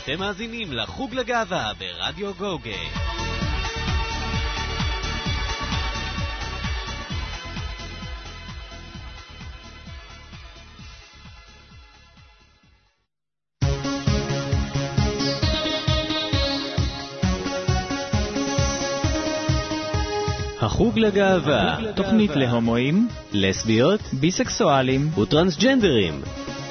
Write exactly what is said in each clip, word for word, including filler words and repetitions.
אתם מאזינים לחוג לגאווה ברדיו גוגה. החוג לגאווה, תוכנית להומואים, לסביות, ביסקסואלים וטרנסג'נדרים.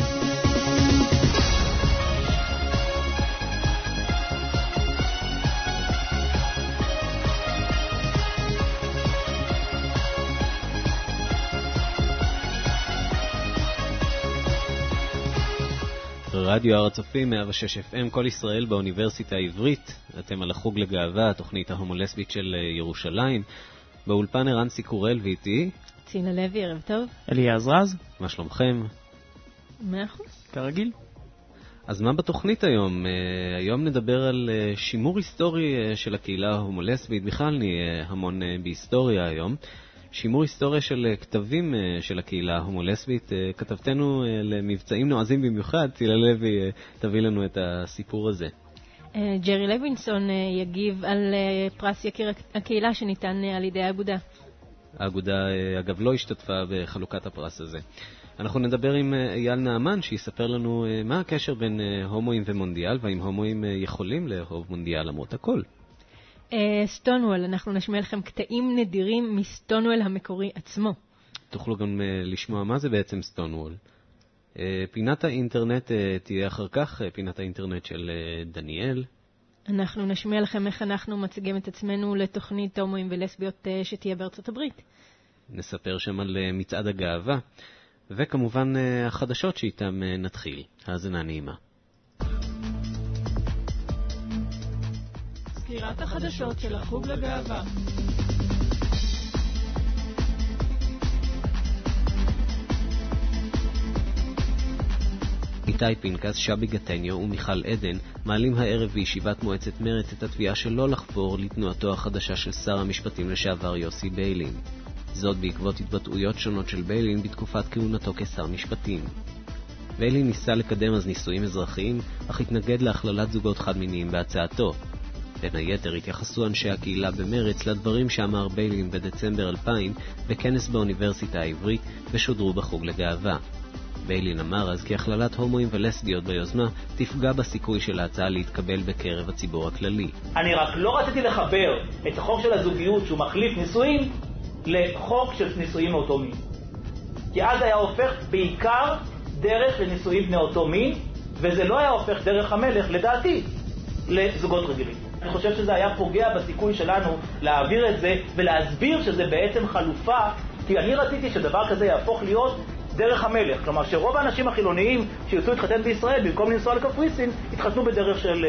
רדיו הר הצופים מאה ושש אף אם, כל ישראל באוניברסיטה העברית. אתם על החוג לגאווה, התוכנית ההומולסבית של ירושלים. באולפן ערן סיקורל ואיתי צינה לוי, ערב טוב. אליעז רז. מה שלומכם? מאה אחוז. כרגיל. אז מה בתוכנית היום? Uh, היום נדבר על uh, שימור היסטורי uh, של הקהילה ההומולסבית. בכלל נהיה המון uh, בהיסטוריה היום. שימור היסטוריה של uh, כתבים uh, של הקהילה ההומולסבית. Uh, כתבתנו uh, למבצעים נועזים במיוחד, צילה לוי, uh, תביא לנו את הסיפור הזה. Uh, ג'רי לוינסון uh, יגיב על uh, פרס יקיר הקהילה שניתן uh, על ידי האגודה. האגודה, uh, אגב, לא השתתפה בחלוקת הפרס הזה. אנחנו נדבר עם אייל נעמן שיספר לנו מה הקשר בין הומואים ומונדיאל, והאם הומואים יכולים לאהוב מונדיאל למרות הכל. סטונוול, אנחנו נשמיע לכם קטעים נדירים מסטונוול המקורי עצמו. תוכלו גם לשמוע מה זה בעצם סטונוול. פינת האינטרנט תהיה אחר כך, פינת האינטרנט של דניאל. אנחנו נשמיע לכם איך אנחנו מציגים את עצמנו לתוכנית הומואים ולסביות שתהיה בארצות הברית. נספר שם על מצעד הגאווה. וכמובן החדשות שאיתם נתחיל. האזנה נעימה. סקירת החדשות של החוג לגאווה. איתי פינקס, שבי גטניו ומיכל עדן מעלים הערב בישיבת מועצת מרצ את התביעה שלא לחבור לתנועתו החדשה של שר המשפטים לשעבר יוסי ביילין. זאת בעקבות התבטאויות שונות של ביילין בתקופת כהונתו כשר משפטים. ביילין ניסה לקדם אז נישואים אזרחיים, אך התנגד להכללת זוגות חד-מיניים בהצעתו. בין היתר התייחסו אנשי הקהילה במרץ לדברים שאמר ביילין בדצמבר אלפיים בכנס באוניברסיטה העברית ושודרו בחוג לגאווה. ביילין אמר אז כי הכללת הומואים ולסביות ביוזמה תפגע בסיכוי של ההצעה להתקבל בקרב הציבור הכללי. אני רק לא רציתי לחבר את החוק של הזוגיות שהוא מחליף נישואים לחוק של נישואים מאותו מין. כי אז היה הופך בעיקר דרך לנישואים בני אותו מין, וזה לא היה הופך דרך המלך, לדעתי, לזוגות רגילים. אני חושב שזה היה פוגע בסיכוי שלנו להעביר את זה ולהסביר שזה בעצם חלופה, כי אני רציתי שדבר כזה יהפוך להיות דרך המלך. כלומר שרוב האנשים החילוניים שיוצאו להתחתן בישראל, במקום לנסוע לקפריסין, התחתנו בדרך של,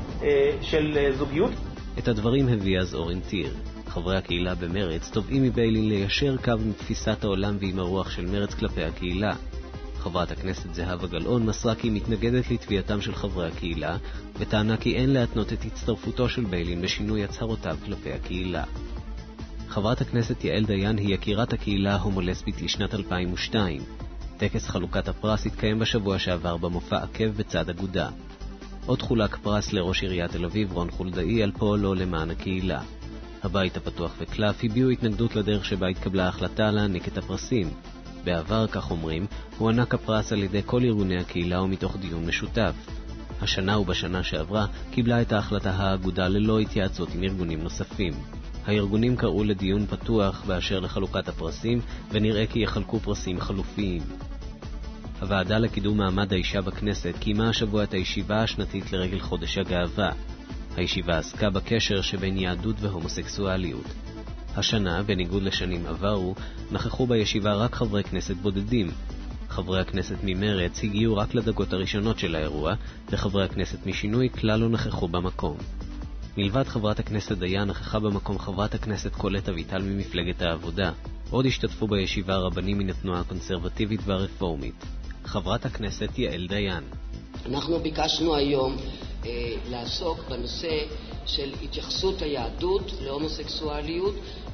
של זוגיות. את הדברים הביא אז אורן טיר. חברי הקהילה במרץ תובעים מביילין ליישר קו עם תפיסת העולם ועם הרוח של מרץ כלפי הקהילה. חברת הכנסת זהבה גלאון מסרה כי היא מתנגדת לתביעתם של חברי הקהילה, וטענה כי אין להתנות את הצטרפותו של ביילין בשינוי הצהרותיו כלפי הקהילה. חברת הכנסת יעל דיין היא יקירת הקהילה ההומולסבית לשנת אלפיים ושתיים. טקס חלוקת הפרס התקיים בשבוע שעבר במופע עקב בצד אגודה. עוד חולק פרס לראש עיריית תל אביב רון חולדאי על פועלו למען הקהילה. הבית הפתוח וקלף הביעו התנגדות לדרך שבה התקבלה ההחלטה להעניק את הפרסים. בעבר, כך אומרים, הוא ענק הפרס על ידי כל ארגוני הקהילה ומתוך דיון משותף. השנה ובשנה שעברה קיבלה את ההחלטה האגודה ללא התייעצות עם ארגונים נוספים. הארגונים קראו לדיון פתוח באשר לחלוקת הפרסים, ונראה כי יחלקו פרסים חלופיים. הוועדה לקידום מעמד האישה בכנסת קיימה השבוע את הישיבה השנתית לרגל חודש הגאווה. הישיבה עסקה בקשר שבין יהדות והומוסקסואליות. השנה, בניגוד לשנים עברו, נכחו בישיבה רק חברי כנסת בודדים. חברי הכנסת ממרץ הגיעו רק לדקות הראשונות של האירוע, וחברי הכנסת משינוי כלל לא נכחו במקום. מלבד חברת הכנסת דיין נכחה במקום חברת הכנסת קולט אביטל ממפלגת העבודה. עוד השתתפו בישיבה רבנים מן התנועה הקונסרבטיבית והרפורמית. חברת הכנסת יעל דיין. אנחנו ביקשנו היום אה, לעסוק בנושא של התייחסות היהדות להומוסקסואליות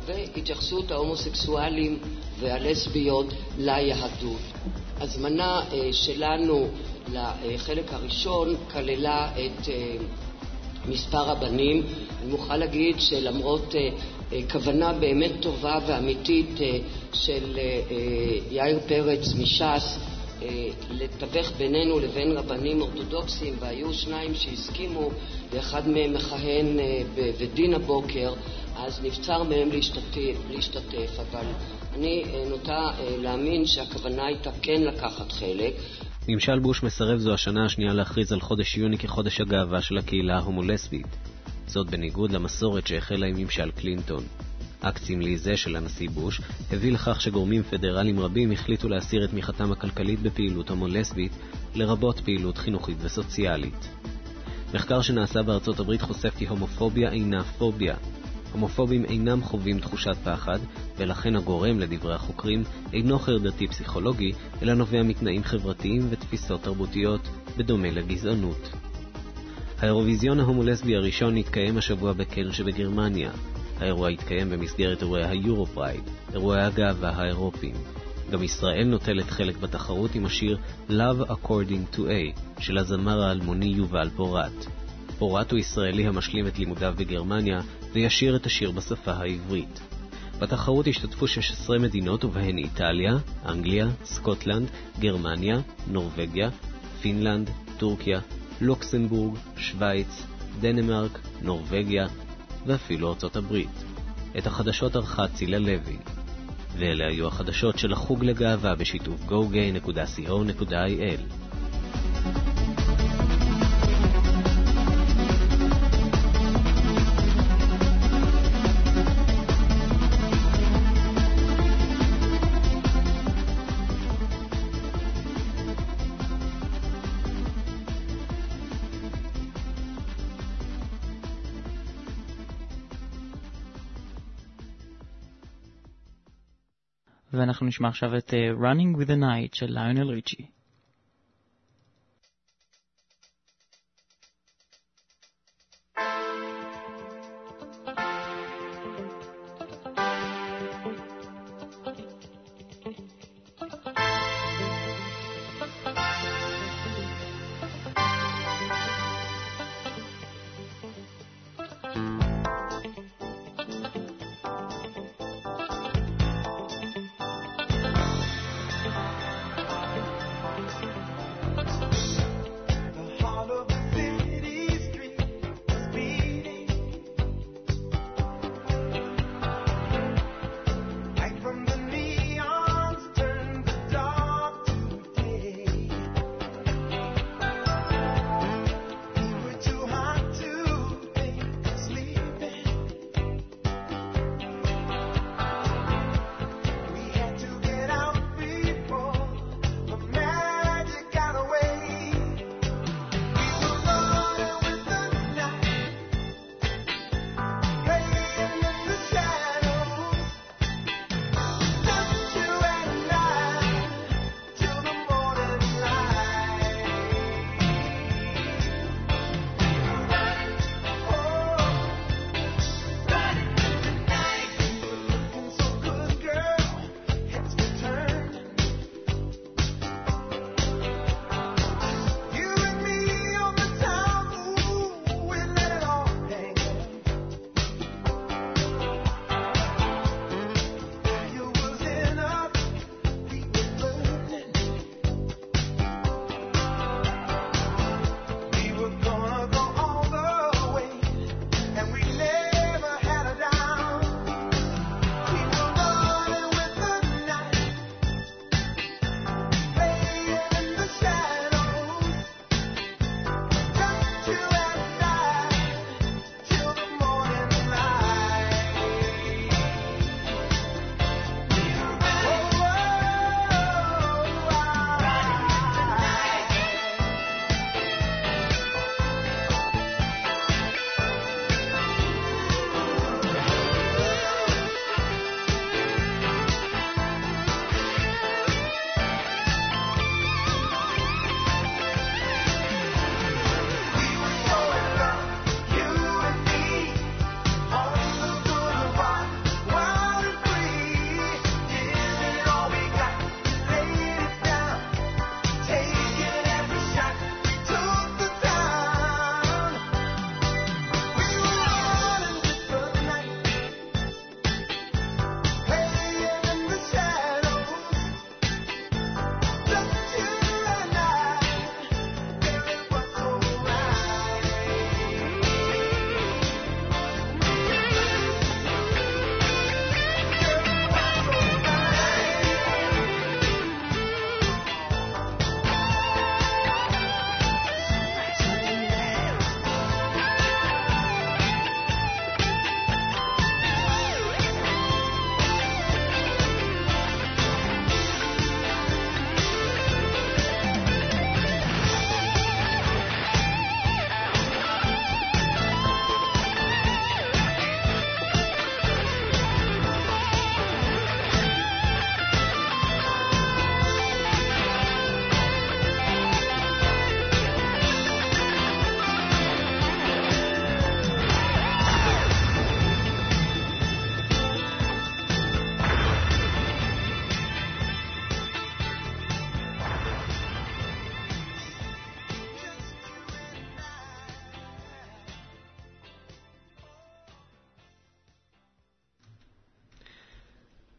והתייחסות ההומוסקסואלים והלסביות ליהדות. הזמנה שלנו לחלק הראשון כללה את מספר הבנים. אני מוכרחה להגיד שלמרות כוונה באמת טובה ואמיתית של יאיר פרץ מש"ס לתווך בינינו לבין רבנים אורתודוקסים, והיו שניים שהסכימו ואחד מהם מכהן בדין הבוקר, אז נבצר מהם להשתתף, להשתתף אבל אני נוטה להאמין שהכוונה הייתה כן לקחת חלק. ממשל בוש מסרב זו השנה השנייה להכריז על חודש יוני כחודש הגאווה של הקהילה ההומולסבית. זאת בניגוד למסורת שהחלה עם ממשל קלינטון. אקט סמלי זה של הנשיא בוש הביא לכך שגורמים פדרליים רבים החליטו להסיר את תמיכתם הכלכלית בפעילות הומולסבית, לרבות פעילות חינוכית וסוציאלית. מחקר שנעשה בארצות הברית חושף כי הומופוביה אינה פוביה. הומופובים אינם חווים תחושת פחד, ולכן הגורם לדברי החוקרים אינו חרדתי פסיכולוגי, אלא נובע מתנאים חברתיים ותפיסות תרבותיות, בדומה לגזענות. האירוויזיון ההומולסבי הראשון התקיים השבוע בקל שבגרמניה. האירוע התקיים במסגרת אירועי היורופרייד, אירועי הגאווה האירופיים. גם ישראל נוטלת חלק בתחרות עם השיר Love According to A של הזמר האלמוני יובל פורט. פורט הוא ישראלי המשלים את לימודיו בגרמניה וישיר את השיר בשפה העברית. בתחרות השתתפו שש עשרה מדינות ובהן איטליה, אנגליה, סקוטלנד, גרמניה, נורווגיה, פינלנד, טורקיה, לוקסמבורג, שוויץ, דנמרק, נורווגיה ואפילו ארצות הברית. את החדשות ערכה צילה לוי. ואלה היו החדשות של החוג לגאווה בשיתוף גו גיי נקודה סי או נקודה איי אל. ואנחנו נשמע עכשיו את uh, Running with the Night של ליונל ריצ'י.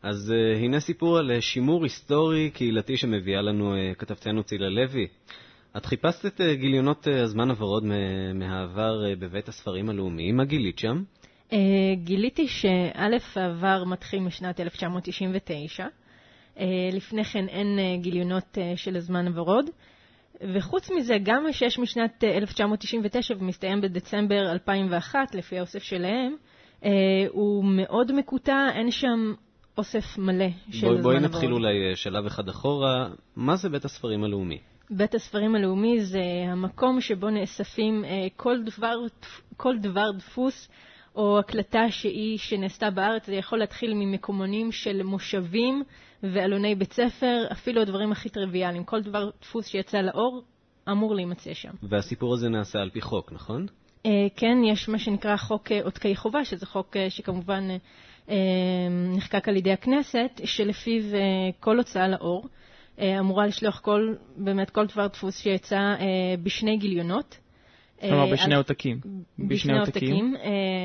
אז uh, הנה סיפור על שימור היסטורי קהילתי שמביאה לנו uh, כתבתנו צילה לוי. את חיפשת את uh, גיליונות uh, הזמן הוורוד מהעבר uh, בבית הספרים הלאומי. מה גילית שם? Uh, גיליתי שא' העבר מתחיל משנת אלף תשע מאות תשעים ותשע. Uh, לפני כן אין uh, גיליונות uh, של הזמן הוורוד. וחוץ מזה, גם שיש משנת uh, אלף תשע מאות תשעים ותשע ומסתיים בדצמבר אלפיים ואחת, לפי האוסף שלהם, uh, הוא מאוד מקוטע, אין שם אוסף מלא של הזמן הוורוד. בואי נתחיל אולי שלב אחד אחורה. מה זה בית הספרים הלאומי? בית הספרים הלאומי זה המקום שבו נאספים uh, כל דבר, כל דבר דפוס או הקלטה שהיא שנעשתה בארץ. זה יכול להתחיל ממקומונים של מושבים ואלוני בית ספר, אפילו הדברים הכי טריוויאליים. כל דבר דפוס שיצא לאור אמור להימצא שם. והסיפור הזה נעשה על פי חוק, נכון? Uh, כן, יש מה שנקרא חוק uh, עותקי חובה, שזה חוק uh, שכמובן uh, נחקק על ידי הכנסת, שלפיו uh, כל הוצאה לאור uh, אמורה לשלוח כל, באמת כל דבר דפוס שיצא uh, בשני גיליונות. כלומר, בשני עותקים. בשני עותקים.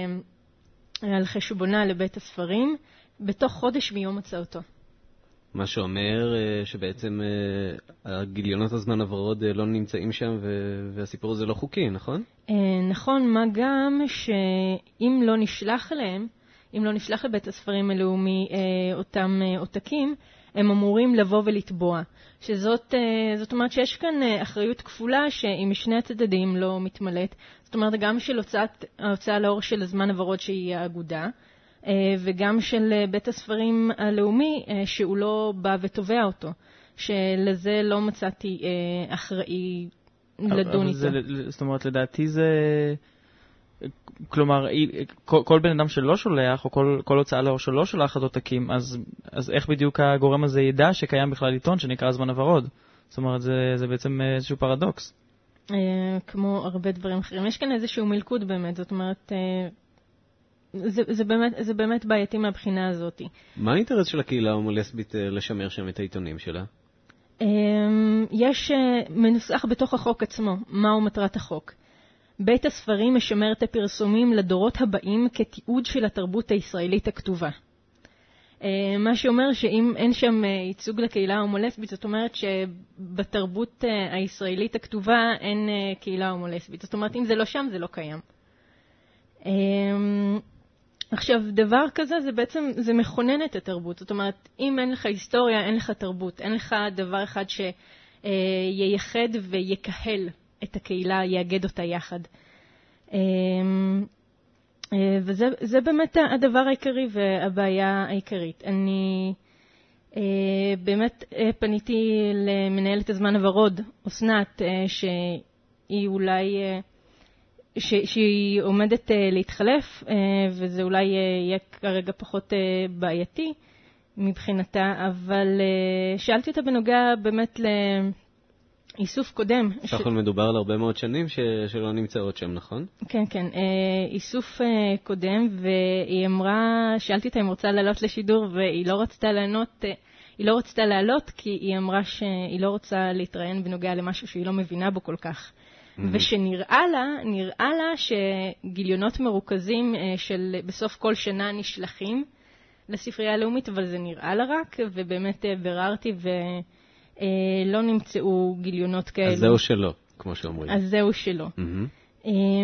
על חשבונה לבית הספרים, בתוך חודש מיום הוצאתו. מה שאומר שבעצם הגיליונות הזמן הוורוד לא נמצאים שם, והסיפור הזה לא חוקי, נכון? נכון, מה גם שאם לא נשלח אליהם, אם לא נשלח לבית הספרים הלאומי אותם עותקים, הם אמורים לבוא ולתבוע. שזאת, זאת אומרת שיש כאן אחריות כפולה שאם משני הצדדים לא מתמלאת, זאת אומרת גם של הוצאת, ההוצאה לאור של הזמן הוורוד שהיא האגודה, וגם של בית הספרים הלאומי שהוא לא בא ותובע אותו, שלזה לא מצאתי אחראי לדון איתו. זה, זאת אומרת, לדעתי זה... כלומר, כל, כל בן אדם שלא שולח, או כל, כל הוצאה לאור שלא שולח את עותקים, אז, אז איך בדיוק הגורם הזה ידע שקיים בכלל עיתון שנקרא הזמן הוורוד? זאת אומרת, זה, זה בעצם איזשהו פרדוקס. כמו הרבה דברים אחרים. יש כאן איזשהו מלכוד באמת, זאת אומרת, זה, זה, באמת, זה באמת בעייתי מהבחינה הזאת. מה האינטרס של הקהילה ההומו-לסבית לשמר שם את העיתונים שלה? יש מנוסח בתוך החוק עצמו, מהו מטרת החוק. בית הספרים משמר את הפרסומים לדורות הבאים כתיעוד של התרבות הישראלית הכתובה. מה שאומר שאם אין שם ייצוג לקהילה ההומו-לסבית, זאת אומרת שבתרבות הישראלית הכתובה אין קהילה הומו-לסבית. זאת אומרת, אם זה לא שם, זה לא קיים. עכשיו, דבר כזה זה בעצם, זה מכונן את התרבות. זאת אומרת, אם אין לך היסטוריה, אין לך תרבות. אין לך דבר אחד שייחד ויקהל את הקהילה, יאגד אותה יחד. וזה זה באמת הדבר העיקרי והבעיה העיקרית. אני באמת פניתי למנהלת הזמן הוורוד, אסנת, שהיא אולי, ש, שהיא עומדת להתחלף, וזה אולי יהיה כרגע פחות בעייתי מבחינתה, אבל שאלתי אותה בנוגע באמת ל... איסוף קודם. סך הכל מדובר על הרבה מאוד שנים ש... שלא נמצאות שם, נכון? כן, כן. איסוף קודם, והיא אמרה, שאלתי אותה אם רוצה לעלות לשידור, והיא לא רצתה לענות, היא לא רצתה לעלות, כי היא אמרה שהיא לא רוצה להתראיין בנוגע למשהו שהיא לא מבינה בו כל כך. Mm-hmm. ושנראה לה, נראה לה שגיליונות מרוכזים של בסוף כל שנה נשלחים לספרייה הלאומית, אבל זה נראה לה רק, ובאמת בררתי ו... לא נמצאו גיליונות כאלה. אז זהו שלא, כמו שאומרים. אז זהו שלא. Mm-hmm.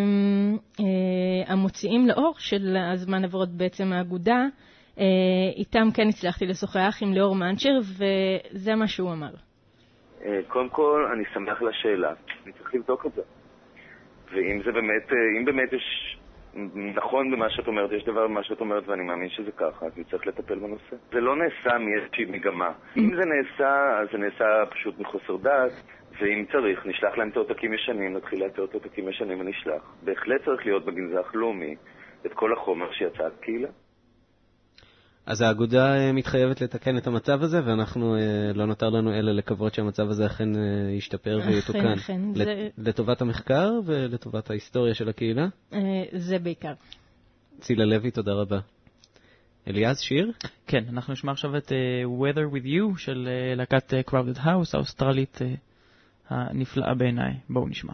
המוציאים לאור של הזמן הוורוד בעצם האגודה, איתם כן הצלחתי לשוחח עם ליאור מנצ'ר, וזה מה שהוא אמר. קודם כל, אני שמח לשאלה. אני צריך לבדוק את זה. ואם זה באמת, אם באמת יש... נכון במה שאת אומרת, יש דבר במה שאת אומרת ואני מאמין שזה ככה, אז אני צריך לטפל בנושא. זה לא נעשה מאיזושהי מגמה. אם זה נעשה, אז זה נעשה פשוט מחוסר דעת, ואם צריך, נשלח להם את העותקים ישנים, נתחיל לאתר את העותקים ישנים ונשלח. בהחלט צריך להיות בגנזך לאומי את כל החומר שיצא הקהילה. אז האגודה מתחייבת לתקן את המצב הזה, ואנחנו לא נותר לנו אלא לקוות שהמצב הזה אכן ישתפר ויתוקן. אכן, אכן. לטובת המחקר ולטובת ההיסטוריה של הקהילה? זה בעיקר. צילה לוי, תודה רבה. אליעז, שיר? כן, אנחנו נשמע עכשיו את Weather With You של להקת Crowded House, האוסטרלית הנפלאה בעיניי. בואו נשמע.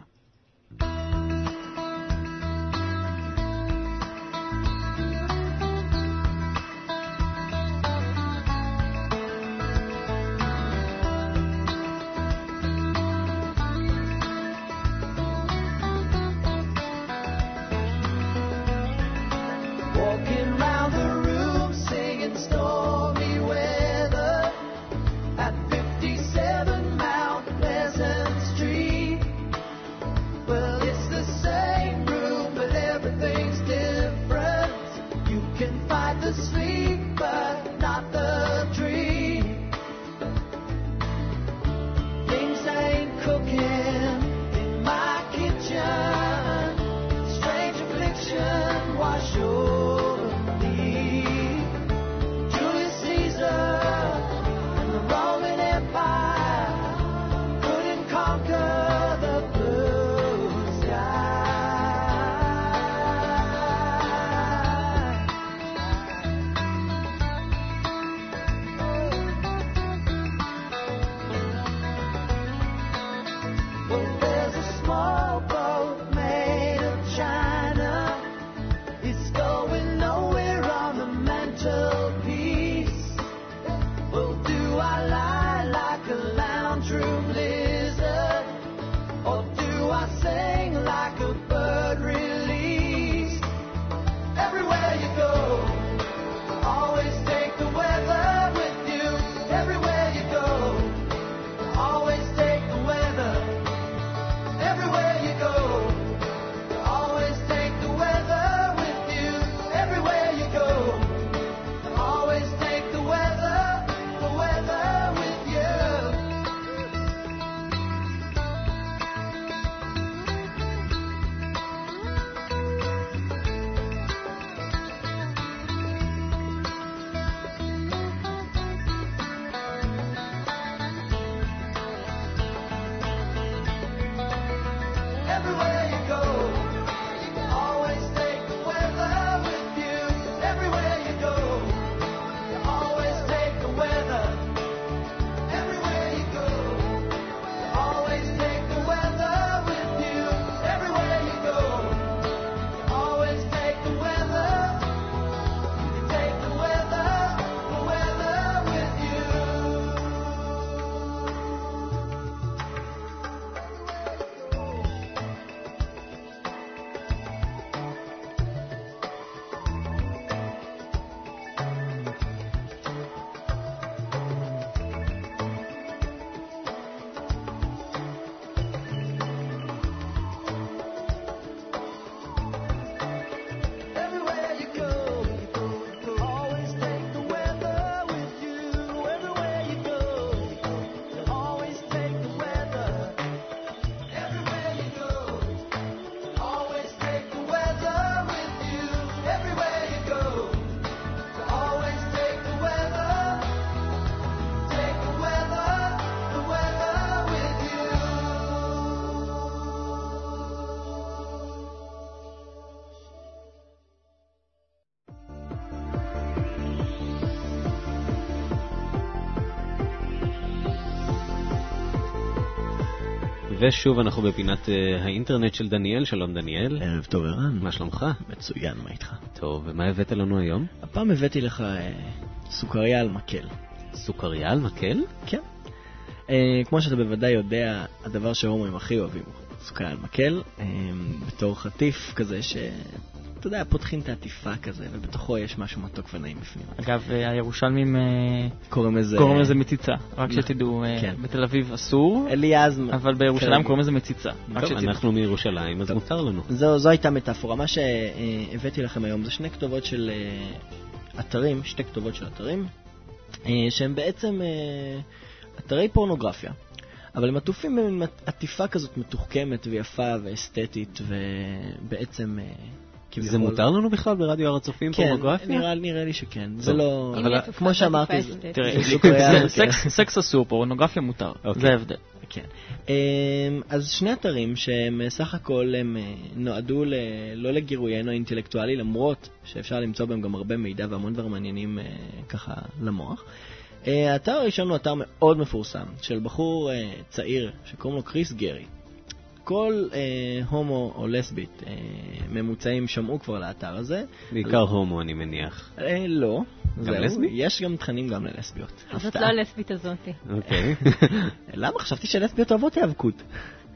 ושוב אנחנו בפינת האינטרנט של דניאל. שלום דניאל. ערב טוב ערן. מה שלומך? מצוין, מה איתך? טוב, ומה הבאת לנו היום? הפעם הבאתי לך סוכריה על מקל. סוכריה על מקל? כן. כמו שאתה בוודאי יודע, הדבר שההומואים הכי אוהבים הוא סוכריה על מקל, בתור חטיף כזה ש... אתה יודע, פותחים את העטיפה כזה, ובתוכו יש משהו מתוק ונעים בפנים. אגב, הירושלמים קוראים לזה... קוראים לזה מציצה. רק שתדעו, בתל אביב אסור, אבל בירושלים קוראים לזה מציצה. טוב, אנחנו מירושלים, אז מותר לנו. זו הייתה מטאפורה. מה שהבאתי לכם היום זה שני כתובות של אתרים, שתי כתובות של אתרים, שהם בעצם אתרי פורנוגרפיה. אבל הם עטופים בעטיפה כזאת מתוחכמת ויפה ואסתטית, ובעצם... זה מותר לנו בכלל ברדיו הר הצופים פורנוגרפיה? כן, נראה לי שכן. זה לא... כמו שאמרתי, סקס אסור, פורנוגרפיה מותר. זה ההבדל. כן. אז שני אתרים שהם סך הכל הם נועדו לא לגירuyנו האינטלקטואלי, למרות שאפשר למצוא בהם גם הרבה מידע והמון דברים מעניינים ככה למוח. האתר הראשון הוא אתר מאוד מפורסם של בחור צעיר שקוראים לו קריס גרי. כל אה, הומו או לסבית אה, ממוצעים שמעו כבר לאתר הזה. בעיקר הומו אני מניח. אה, לא. גם זהו, לסבי? יש גם תכנים גם ללסביות. זאת לא הלסבית הזאת. אוקיי. למה? חשבתי שלסביות אוהבות היאבקות.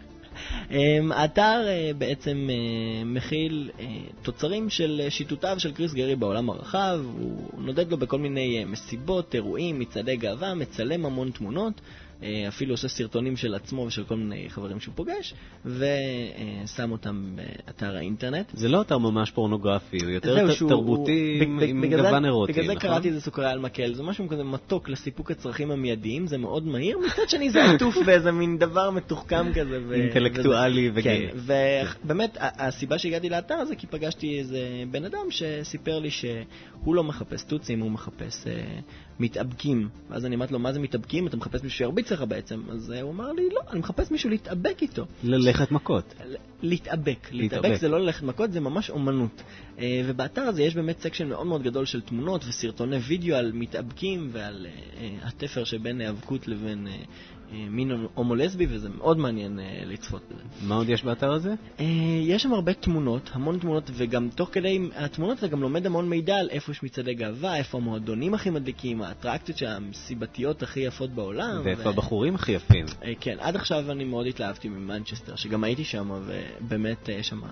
האתר בעצם מכיל תוצרים של שיטותיו של קריס גרי בעולם הרחב. הוא נודד לו בכל מיני מסיבות, אירועים, מצעדי גאווה, מצלם המון תמונות, אפילו עושה סרטונים של עצמו ושל כל מיני חברים שהוא פוגש, ושם אותם באתר האינטרנט. זה לא אתר ממש פורנוגרפי, הוא יותר תרבותי עם גוון אירוטי, בגלל זה קראתי זה סוכריה על מקל. זה משהו כזה מתוק לסיפוק הצרכים המיידיים, זה מאוד מהיר, מצד שני זה עטוף באיזה מין דבר מתוחכם כזה. אינטלקטואלי וגאי. ובאמת, הסיבה שהגעתי לאתר הזה, כי פגשתי איזה בן אדם שסיפר לי שהוא לא מחפש טוצים, הוא מחפש מתאבקים. ואז אני אמרתי לו, מה זה מתאבקים? אתה מחפש מישהו שירביץ לך בעצם. אז הוא אמר לי, לא, אני מחפש מישהו להתאבק איתו. ללכת מכות. להתאבק. להתאבק זה לא ללכת מכות, זה ממש אומנות. ובאתר הזה יש באמת סקשן מאוד מאוד גדול של תמונות וסרטוני וידאו על מתאבקים ועל התפר שבין האבקות לבין מין הומו-לסבי, וזה מאוד מעניין לצפות בזה. מה עוד יש באתר הזה? יש שם הרבה תמונות, המון תמונות, וגם תוך כדי התמונות אתה גם לומד המון מידע על איפה יש מצעדי גאווה, איפה המועדונים הכי מדליקים, האטרקציות המסיבתיות הכי יפות בעולם. ואיפה הבחורים הכי יפים. כן, עד עכשיו אני מאוד התלהבתי ממנצ'סטר, שגם הייתי שם, ובאמת יש שם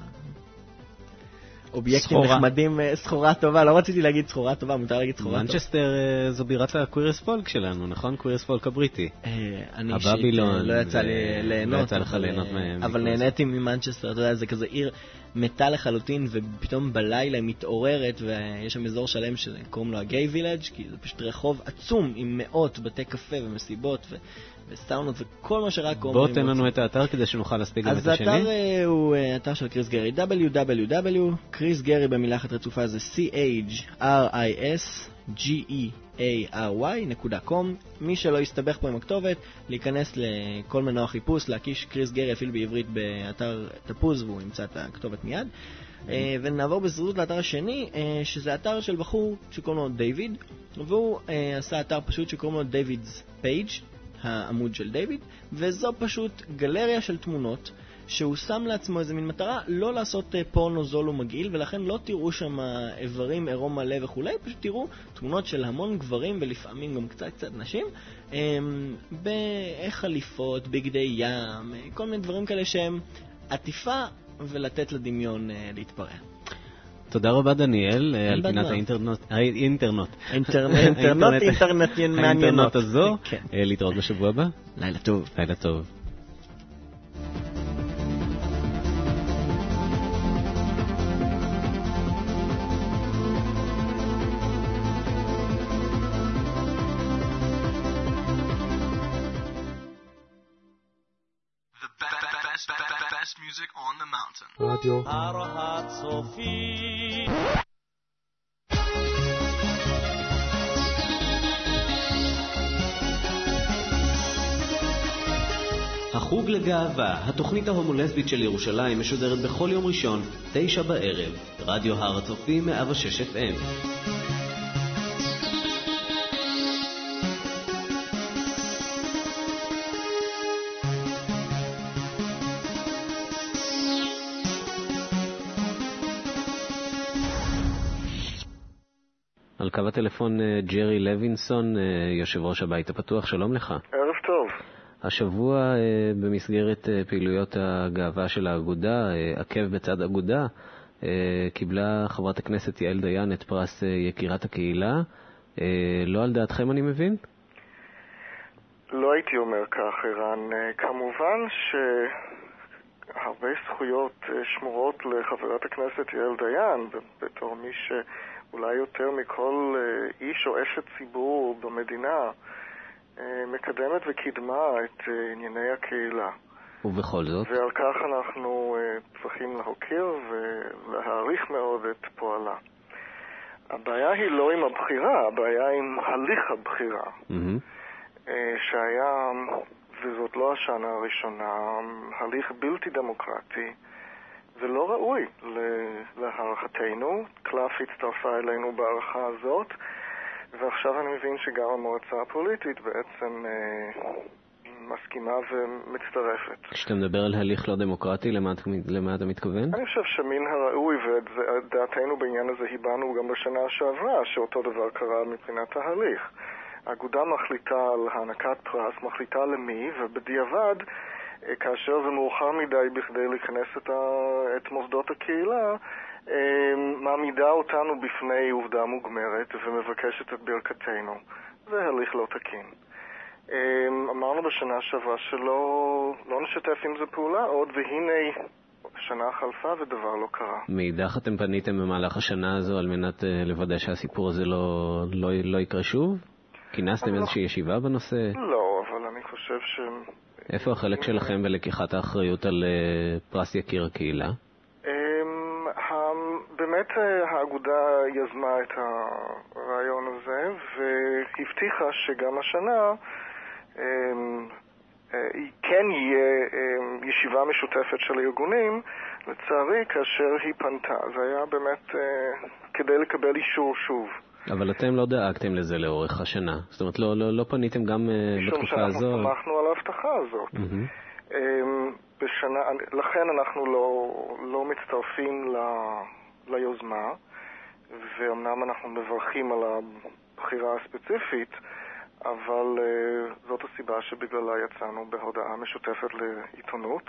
אובייקטים נחמדים, סחורה טובה. לא רציתי להגיד סחורה טובה, מותר להגיד סחורה טובה. מנצ'סטר זו בירת הקווירס פולק שלנו, נכון? קווירס פולק הבריטי. אני אישית לא יצא לי ליהנות, אבל נהניתי ממנצ'סטר. אתה יודע, זה כזה עיר מתה לחלוטין, ופתאום בלילה היא מתעוררת, ויש שם אזור שלם שקוראים לו הגיי וילאג', כי זה פשוט רחוב עצום עם מאות בתי קפה ומסיבות ו... וסטאונות וכל מה שרק אומרים. בוא תן לנו את האתר כדי שנוכל להספיק גם את השני. אז האתר הוא אתר של קריס גרי, דאבליו דאבליו דאבליו נקודה קריס גרי במילה אחת רצופה זה סי אייץ' אר איי אס ג'י אי איי אר וואי נקודה קום. מי שלא יסתבך פה עם הכתובת, להיכנס לכל מנוע חיפוש, להקיש קריס גרי אפילו בעברית באתר תפוז, והוא ימצא את הכתובת מיד. ונעבור בזריזות לאתר השני, שזה אתר של בחור שקוראים לו דיוויד, והוא עשה אתר פשוט שקוראים לו דיוויד's page, העמוד של דיוויד, וזו פשוט גלריה של תמונות שהוא שם לעצמו איזה מין מטרה לא לעשות פורנו זול ומגעיל, ולכן לא תראו שם איברים עירום מלא וכולי, פשוט תראו תמונות של המון גברים ולפעמים גם קצת קצת נשים בחליפות, בגדי ים, כל מיני דברים כאלה שהם עטיפה ולתת לדמיון להתפרע. תודה רבה דניאל על פינת האינטרנט, האינטרנט, האינטרנט, האינטרנט הזו. להתראות בשבוע הבא. לילה טוב. לילה טוב. Best music on the mountain. רדיו הר הצופים. החוג לגאווה, התוכנית ההומולסבית של ירושלים, משודרת בכל יום ראשון, תשע בערב, רדיו הר הצופים מאה ושש אף אם. על קו הטלפון ג'רי לוינסון, יושב ראש הבית הפתוח, שלום לך. ערב טוב. השבוע במסגרת פעילויות הגאווה של האגודה, עקב בצד אגודה, קיבלה חברת הכנסת יעל דיין את פרס יקירת הקהילה. לא על דעתכם אני מבין? לא הייתי אומר כך, ערן. כמובן שהרבה זכויות שמורות לחברת הכנסת יעל דיין, בתור מי שאולי יותר מכל איש או אשת ציבור במדינה מקדמת וקידמה את ענייני הקהילה. ובכל זאת? ועל כך אנחנו צריכים להוקיר ולהעריך מאוד את פועלה. הבעיה היא לא עם הבחירה, הבעיה עם הליך הבחירה. Mm-hmm. שהיה, וזאת לא השנה הראשונה, הליך בלתי דמוקרטי ולא ראוי להערכתנו. קלף הצטרפה אלינו בהערכה הזאת, ועכשיו אני מבין שגם המועצה הפוליטית בעצם מסכימה ומצטרפת. כשאתה מדבר על הליך לא דמוקרטי, למה, למה אתה מתכוון? אני חושב שמן הראוי, ודעתנו בעניין הזה היבנו גם בשנה שעברה, שאותו דבר קרה מבחינת ההליך. האגודה מחליטה על הענקת פרס, מחליטה למי, ובדיעבד, כאשר זה מאוחר מדי בכדי להיכנס את, ה, את מוסדות הקהילה, מעמידה אותנו בפני עובדה מוגמרת ומבקשת את ברכתנו. זה הליך לא תקין. אמרנו בשנה שעברה שלא לא נשתף עם זה פעולה עוד, והנה שנה חלפה ודבר לא קרה. מאידך אתם פניתם במהלך השנה הזו על מנת לוודא שהסיפור הזה לא, לא, לא יקרה שוב? כינסתם איזושהי לא... ישיבה בנושא? לא, אבל אני חושב ש... איפה החלק שלכם בלקיחת האחריות על פרס יקיר הקהילה? באמת האגודה יזמה את הרעיון הזה והבטיחה שגם השנה כן יהיה ישיבה משותפת של ארגונים. לצערי, כאשר היא פנתה, זה היה באמת כדי לקבל אישור שוב. אבל אתם לא דאגתם לזה לאורך השנה. זאת אומרת, לא, לא, לא פניתם גם בתקופה הזו? משום שאנחנו שמחנו על ההבטחה הזאת. Mm-hmm. בשנה, לכן אנחנו לא, לא מצטרפים ל, ליוזמה, ואמנם אנחנו מברכים על הבחירה הספציפית, אבל uh, זאת הסיבה שבגללה יצאנו בהודעה משותפת לעיתונות.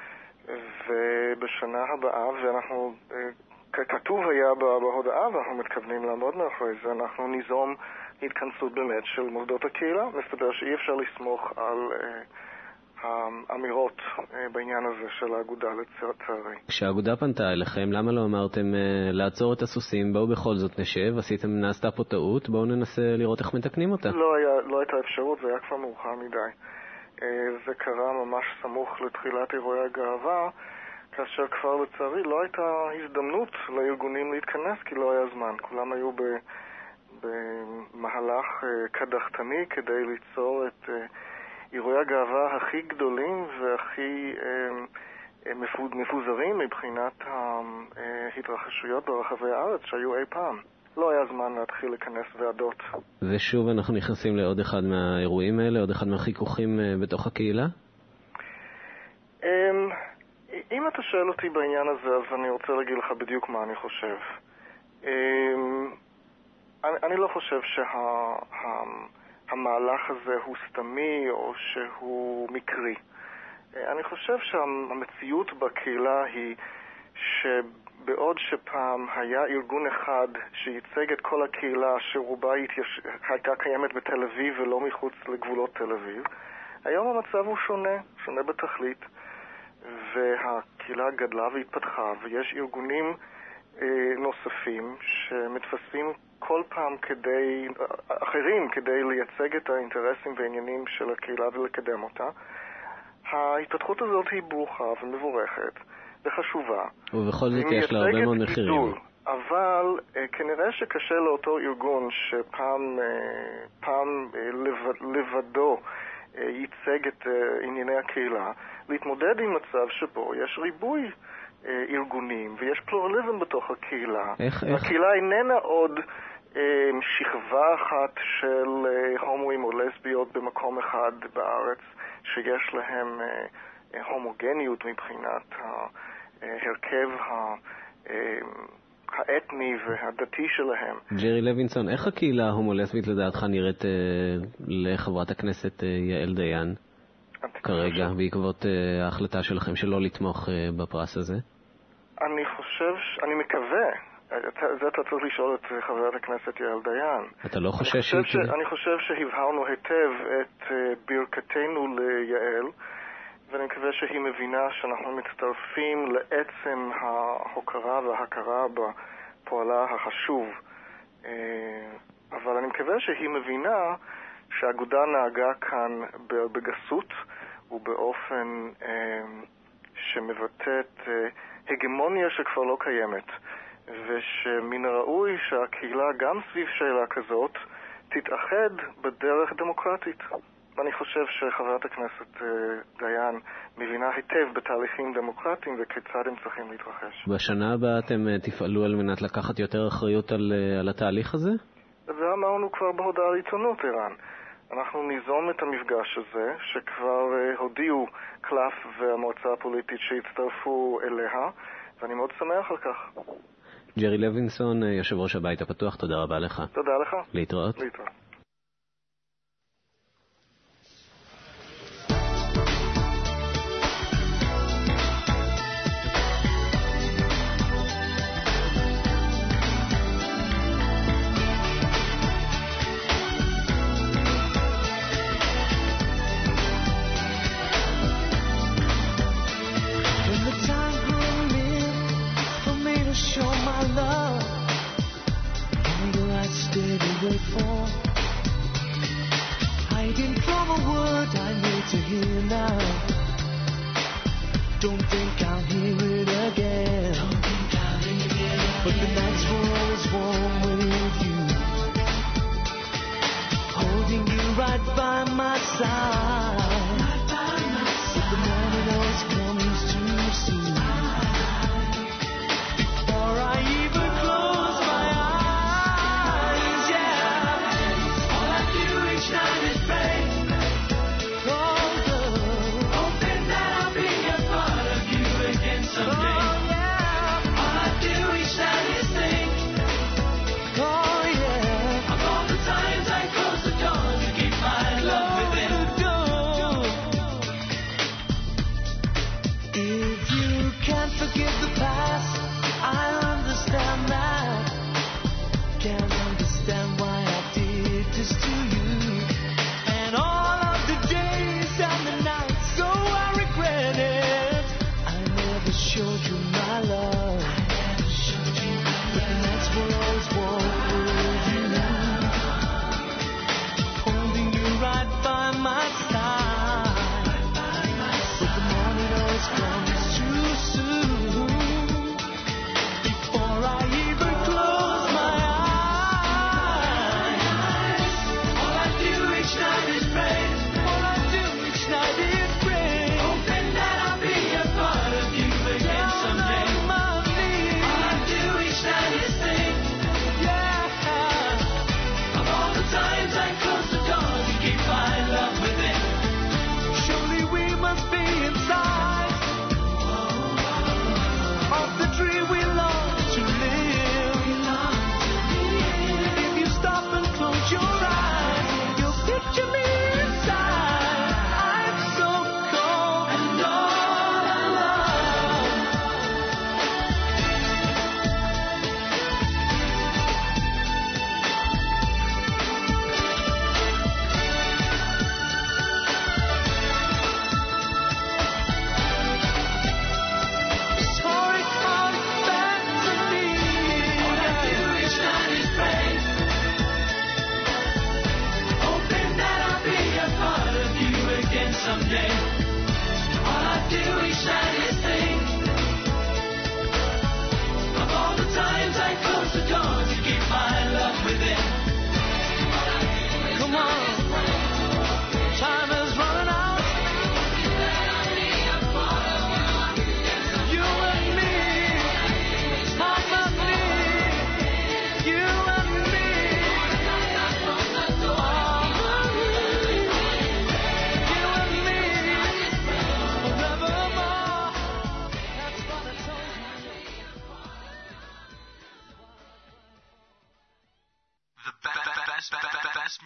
ובשנה הבאה, ואנחנו, uh, כתוב היה בהודעה, ואנחנו מתכוונים לעמוד מאחורי זה, אנחנו ניזום התכנסות באמת של מוסדות הקהילה. מסתבר שאי אפשר לסמוך על uh, האמירות uh, בעניין הזה של האגודה לצערי. כשהאגודה פנתה אליכם, למה לא אמרתם uh, לעצור את הסוסים, בואו בכל זאת נשב, עשיתם, נעשתה פה טעות, בואו ננסה לראות איך מתקנים אותה? לא, היה, לא הייתה אפשרות, זה היה כבר מאוחר מדי. Uh, זה קרה ממש סמוך לתחילת אירועי הגאווה, כאשר כבר לצערי לא הייתה הזדמנות לארגונים להתכנס, כי לא היה זמן. כולם היו ב, במהלך uh, קדחתני כדי ליצור את... Uh, אירועי הגאווה הכי גדולים והכי אה, מפוזרים מבחינת ההתרחשויות ברחבי הארץ שהיו אי פעם. לא היה זמן להתחיל לכנס ועדות. ושוב אנחנו נכנסים לעוד אחד מהאירועים האלה, עוד אחד מהחיכוכים בתוך הקהילה? אם אתה שואל אותי בעניין הזה, אז אני רוצה להגיד לך בדיוק מה אני חושב. אני, אני לא חושב שה... המהלך הזה הוא סתמי או שהוא מקרי. אני חושב שהמציאות בקהילה היא שבעוד שפעם היה ארגון אחד שייצג את כל הקהילה שרובה התייש... הייתה קיימת בתל אביב ולא מחוץ לגבולות תל אביב, היום המצב הוא שונה, שונה בתכלית, והקהילה גדלה והתפתחה, ויש ארגונים אה, נוספים שמתפסים כל פעם כדי, אחרים כדי לייצג את האינטרסים והעניינים של הקהילה ולקדם אותה. ההתפתחות הזאת היא ברוכה ומבורכת וחשובה. ובכל זאת יש לה הרבה מאוד מחירים. אבל כנראה שקשה לאותו ארגון שפעם פעם לבדו ייצג את ענייני הקהילה להתמודד עם מצב שבו יש ריבוי ארגונים ויש פלורליזם בתוך הקהילה. איך, איך? הקהילה איננה עוד שכבה אחת של הומואים או לסביות במקום אחד בארץ שיש להם הומוגניות מבחינת ההרכב האתני והדתי שלהם. ג'רי לוינסון, איך הקהילה ההומו-לסבית לדעתך נראית אה, לחברת הכנסת אה, יעל דיין כרגע, בעקבות אה, ההחלטה שלכם שלא לתמוך אה, בפרס הזה? אני חושב, אני מקווה, זה אתה צריך לשאול את חברת הכנסת יעל דיין. אתה לא חושש שהיא... ש... אני חושב שהבהרנו היטב את uh, ברכתנו ליעל, ואני מקווה שהיא מבינה שאנחנו מצטרפים לעצם ההוקרה וההכרה בפועלה החשוב. Uh, אבל אני מקווה שהיא מבינה שהאגודה נהגה כאן בגסות ובאופן uh, שמבטאת uh, הגמוניה שכבר לא קיימת. ושמן הראוי שהקהילה גם סביב שאלה כזאת תתאחד בדרך דמוקרטית. ואני חושב שחברת הכנסת דיין מבינה היטב בתהליכים דמוקרטיים וכיצד הם צריכים להתרחש. בשנה הבאה אתם תפעלו על מנת לקחת יותר אחריות על, על התהליך הזה? זה אמרנו כבר בהודעה לעיתונות, ערן. אנחנו ניזום את המפגש הזה, שכבר הודיעו קלף והמועצה הפוליטית שהצטרפו אליה, ואני מאוד שמח על כך. ג'רי לוינסון, יושב ראש הבית הפתוח, תודה רבה לך. תודה לך. להתראות. להתראות. Don't think I'll hear it again. Don't think I'll hear it again. But the nights were always warm with you, holding you right by my side. Right by my side. But the morning always comes too soon. Before I even close my eyes, yeah. All I do each night is pray.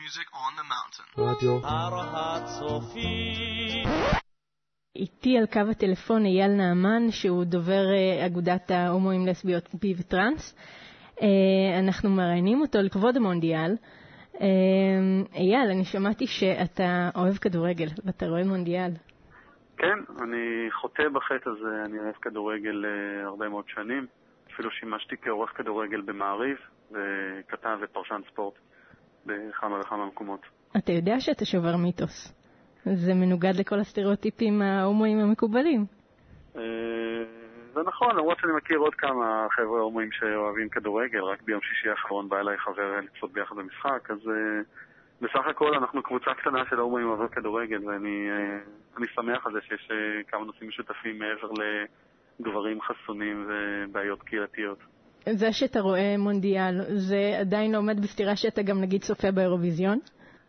music on the mountain. רדיו הר הצופים. איתי על קו הטלפון אייל נעמן, שהוא דובר אגודת ההומואים, לסביות, בי וטרנס. אנחנו מראיינים אותו לכבוד המונדיאל. אייל, אני שמעתי שאתה אוהב כדורגל ואתה רואה מונדיאל. כן, אני חוטא בחטא הזה, אני אוהב כדורגל הרבה מאוד שנים. אפילו שימשתי כעורך כדורגל במעריב, וכתב ופרשן ספורט בכמה וכמה מקומות. אתה יודע שאתה שובר מיתוס. זה מנוגד לכל הסטריאוטיפים ההומואים המקובלים. זה נכון, למרות שאני מכיר עוד כמה חבר'ה הומואים שאוהבים כדורגל, רק ביום שישי האחרון בא אליי חבר לצפות ביחד במשחק, אז בסך הכל אנחנו קבוצה קטנה של הומואים אוהבים כדורגל, ואני אני שמח על זה שיש כמה נושאים משותפים מעבר לגברים חסונים ובעיות קהילתיות. זה שאתה רואה מונדיאל, זה עדיין לא עומד בסתירה שאתה גם נגיד צופה באירוויזיון?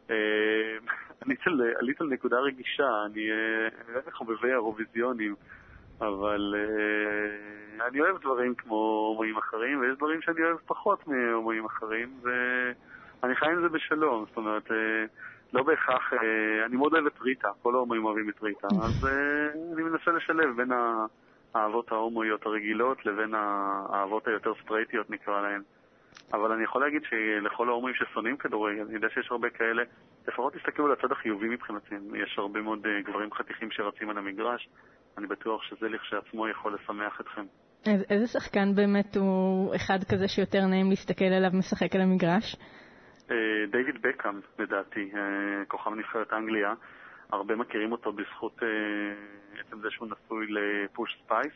עלית על נקודה רגישה, אני אוהב חובבי האירוויזיונים, אבל אני אוהב דברים כמו הומואים אחרים, ויש דברים שאני אוהב פחות מהומואים אחרים, ואני חי עם זה בשלום. זאת אומרת, לא בהכרח, אני מאוד אוהב את ריטה, כל ההומואים אוהבים את ריטה, אז אני מנסה לשלב בין האהבות ההומואיות הרגילות לבין האהבות היותר סטרייטיות נקרא להן. אבל אני יכול להגיד שלכל ההומואים ששונאים כדורגל, אני יודע שיש הרבה כאלה, לפחות תסתכלו על הצד החיובי מבחינתם. יש הרבה מאוד גברים חתיכים שרצים על המגרש, אני בטוח שזה לכשעצמו יכול לשמח אתכם. אז איזה שחקן באמת הוא אחד כזה שיותר נעים להסתכל עליו משחק על המגרש? דיוויד בקאם, לדעתי, כוכב נבחרת אנגליה. הרבה מכירים אותו בזכות עצם זה שהוא נשוי לפוש ספייס.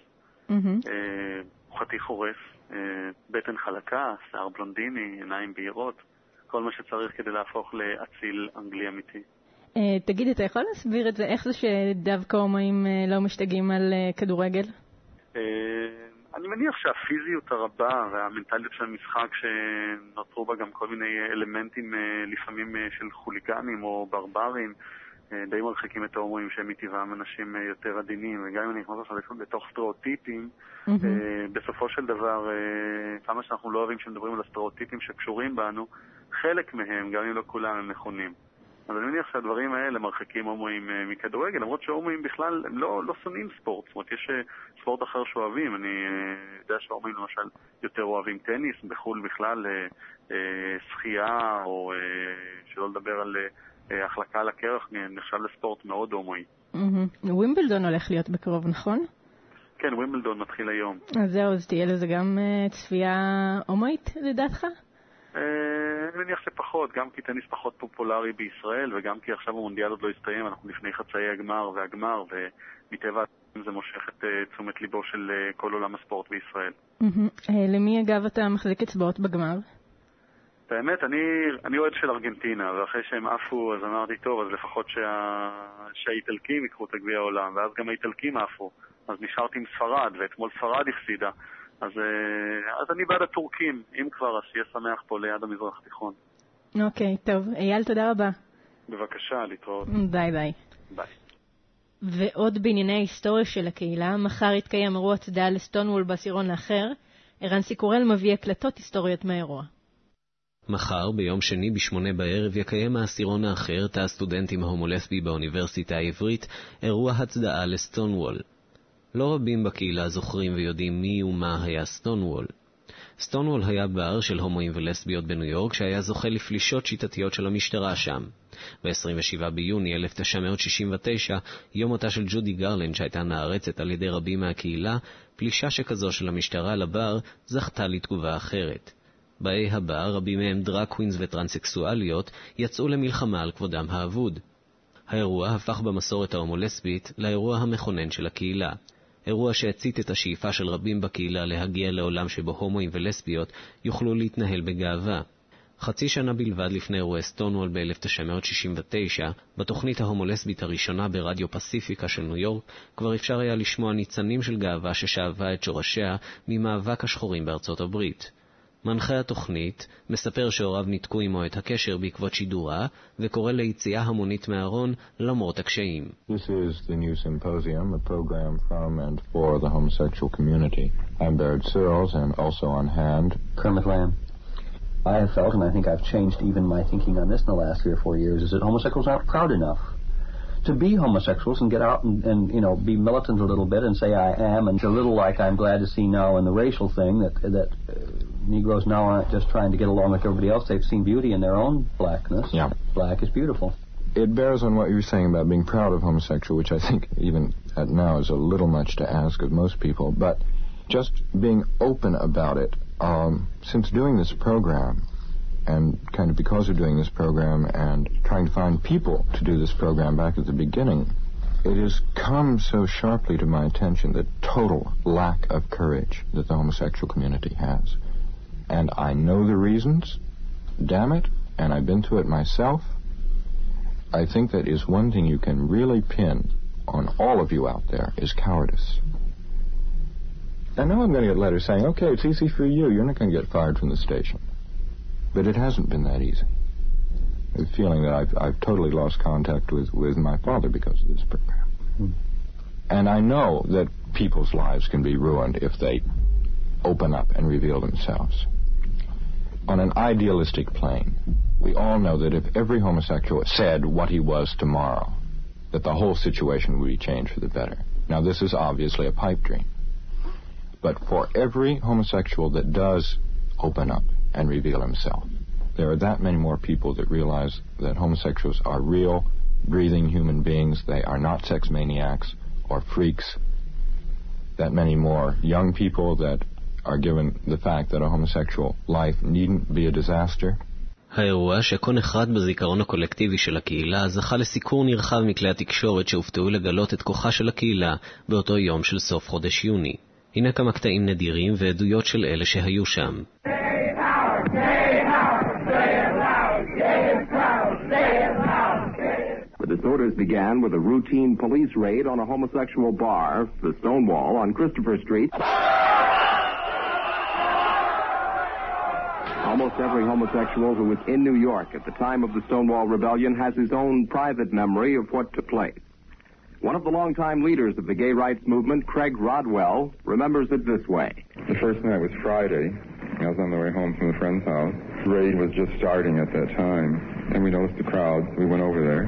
הוא חתיך חורף, בטן חלקה, שיער בלונדיני, עיניים בהירות, כל מה שצריך כדי להפוך לאציל אנגלי אמיתי. תגיד, אתה יכול להסביר את זה? איך זה שדווקא הומואים לא משתגעים על כדורגל? אני מניח שהפיזיות הרבה והמנטליות של המשחק שנותרו בה גם כל מיני אלמנטים לפעמים של חוליגנים או ברברים די מרחיקים את ההומואים שהם מטבעם אנשים יותר עדינים, וגם אם אני נכנס עכשיו בתוך סטריאוטיפים, בסופו של דבר, כמה שאנחנו לא אוהבים שמדברים על הסטריאוטיפים שקשורים בנו, חלק מהם, גם אם לא כולם, הם נכונים. אז אני מניח שהדברים האלה מרחיקים הומואים מכדורגל, למרות שההומואים בכלל הם לא, לא שונאים ספורט. זאת אומרת, יש ספורט אחר שאוהבים. אני יודע שההומואים למשל יותר אוהבים טניס, בחול בכלל שחייה, או שלא לדבר על החלקה על הקרח, נחשב לספורט מאוד הומואי. ווימבלדון הולך להיות בקרוב, נכון? כן, ווימבלדון מתחיל היום. אז זהו, אז תהיה לזה גם צפייה הומואית, לדעתך? אני מניח שפחות, גם כי טניס פחות פופולרי בישראל, וגם כי עכשיו המונדיאל עוד לא הסתיים, אנחנו לפני חצאי הגמר והגמר, ומטבע זה מושך את תשומת ליבו של כל עולם הספורט בישראל. למי אגב אתה מחזיק אצבעות בגמר? באמת, אני, אני אוהד של ארגנטינה, ואחרי שהם עפו, אז אמרתי, טוב, אז לפחות שה... שהאיטלקים יקחו את הגביע העולם, ואז גם האיטלקים עפו, אז נשארתי עם ספרד, ואתמול ספרד הפסידה, אז, אז אני בעד הטורקים, אם כבר, אז שיהיה שמח פה ליד המזרח התיכון. אוקיי, טוב. אייל, תודה רבה. בבקשה, להתראות. ביי ביי. ביי. ועוד בענייני ההיסטוריה של הקהילה, מחר יתקיים אירוע צדעה לסטונוול בעשירון האחר. ערן סיקורל מביא הקלטות היסטוריות מהאירוע. מחר, ביום שני בשמונה בערב, יקיים העשירון האחר, תא הסטודנטים ההומולסבי באוניברסיטה העברית, אירוע הצדעה לסטונוול. לא רבים בקהילה זוכרים ויודעים מי ומה היה סטונוול. סטונוול היה בר של הומואים ולסביות בניו יורק שהיה זוכה לפלישות שיטתיות של המשטרה שם. ב-עשרים ושבעה ביוני אלף תשע מאות שישים ותשע, יום מותה של ג'ודי גרלנד שהייתה נערצת על ידי רבים מהקהילה, פלישה שכזו של המשטרה לבר זכתה לתגובה אחרת. באי הבר, רבים מהם דרג-קווינס וטרנסקסואליות, יצאו למלחמה על כבודם האבוד. האירוע הפך במסורת ההומולסבית לאירוע המכונן של הקהילה. אירוע שהצית את השאיפה של רבים בקהילה להגיע לעולם שבו הומואים ולסביות יוכלו להתנהל בגאווה. חצי שנה בלבד לפני אירועי סטונוול ב-אלף תשע מאות שישים ותשע, בתוכנית ההומולסבית הראשונה ברדיו פסיפיקה של ניו יורק, כבר אפשר היה לשמוע ניצנים של גאווה ששאבה את שורשיה ממאבק השחורים בארצות הברית. מנחה התוכנית מספר שהוריו ניתקו עמו את הקשר בעקבות שידורה, וקורא ליציאה המונית מהארון למרות הקשיים. This is the new symposium, a program from and for the homosexual community. I'm Baird Searles, and also on hand, Kermit Lamb. I have felt, and I think I've changed even my thinking on this in the last three or four years, is that homosexuals aren't proud enough to be homosexuals and get out and, and, you know, be militant a little bit and say I am, and it's a little like I'm glad to see now in the racial thing that that uh, Negroes now aren't just trying to get along with everybody else. They've seen beauty in their own blackness. Yeah. Black is beautiful. It bears on what you were saying about being proud of homosexual, which I think even at now is a little much to ask of most people, but just being open about it. Um, since doing this program, and kind of because of doing this program and trying to find people to do this program back at the beginning, it has come so sharply to my attention the total lack of courage that the homosexual community has. And I know the reasons, damn it, and I've been through it myself. I think that is one thing you can really pin on all of you out there is cowardice. I know I'm going to get letters saying, okay, it's easy for you, you're not going to get fired from the station. But it hasn't been that easy. The feeling that I've, I've totally lost contact with, with my father because of this program. Hmm. And I know that people's lives can be ruined if they open up and reveal themselves. On an idealistic plane, we all know that if every homosexual said what he was tomorrow, that the whole situation would be changed for the better. Now, this is obviously a pipe dream. But for every homosexual that does open up and reveal himself, there are that many more people that realize that homosexuals are real, breathing human beings. They are not sex maniacs or freaks. That many more young people that are given the fact that a homosexual life needn't be a disaster. האירוע שכה נחרד בזיכרון הקולקטיבי של הקהילה זכה לסיקור נרחב מכלי התקשורת שהופתעו לגלות את כוחה של הקהילה באותו יום של סוף חודש יוני. הנה כמה קטעים נדירים ועדויות של אלה שהיו שם. The disorders began with a routine police raid on a homosexual bar, the Stonewall, on Christopher Street. Almost every homosexual who was in New York at the time of the Stonewall Rebellion has his own private memory of what took place. One of the longtime leaders of the gay rights movement, Craig Rodwell, remembers it this way. The first night was Friday. I was on the way home from a friend's house. The raid was just starting at that time, and we noticed the crowd, so we went over there.